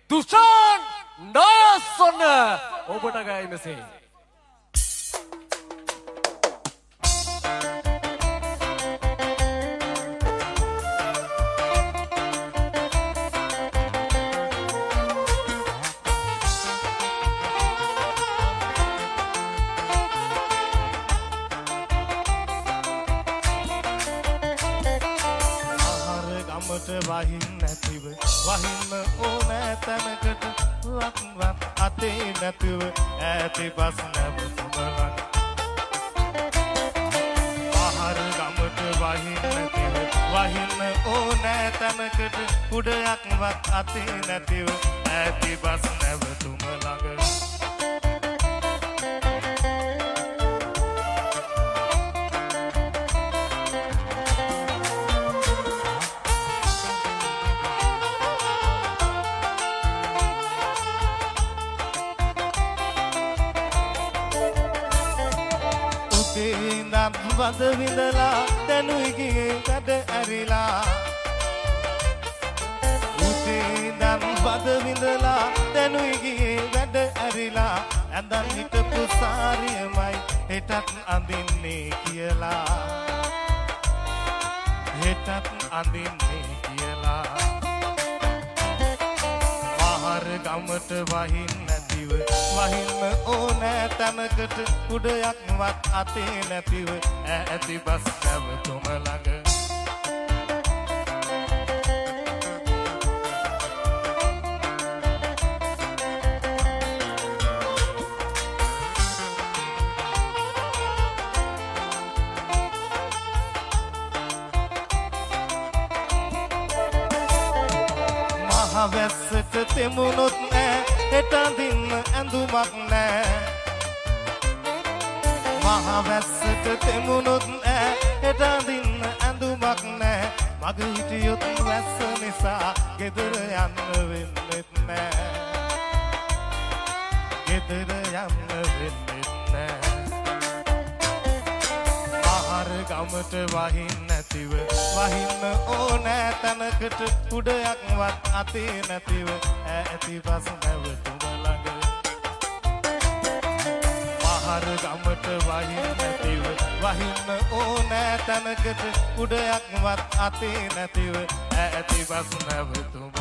දුෂාන් ඩයසොන්න ඔබට ගයි මෙසේ වහින් නැතිව වහින්න ඕනෑ තැනකට ලක්වත් අතේ නැතිව ඈති බස් නැවතුමලන් ආහාර ගමට වහින් නැතිව වහින්න ඕනෑ තැනකට උඩයක්වත් අතේ නැතිව ඈති බස් නැවතුම ළඟ වද විඳලා දැනුයි ගියේ වැඩ ඇරිලා උදේ ඉඳන් වද විඳලා දැනුයි ගියේ වැඩ ඇරිලා ඇඳන් හිටපු සාරියමයි හෙටත් අඳින්නේ කියලා හෙටත් අඳින්නේ කියලා ආහාර ගමට වහින් නැතිව වහින්න ඕනෑ තැනකට උඩයක්වත් අතේ නැතිව ඈති බස් නැවතුම ළඟ මහවැස්සට තෙමුණොත් නෑ හෙට අඳින්න ඇඳුමක් නෑ මහවැස්සට තෙමුණොත් නෑ හෙට අඳින්න ඇඳුමක් නෑ මග හිටියොත් වැස්ස නිසා ගෙදර යන්න වෙන්නෙත් නෑ ගෙදර යන්න වෙන්නෙත් නෑ ආහාර ගමට වහින් නැතිව වහින්න ඕනෑ තැනකට උඩයක්වත් අතේ නැතිව ඈති බස් නැවතුම ළඟ ආහාර ගමට වහින් නැතිව වහින්න ඕනෑ තැනකට උඩයක්වත් අතේ නැතිව ඈති බස් නැවතුම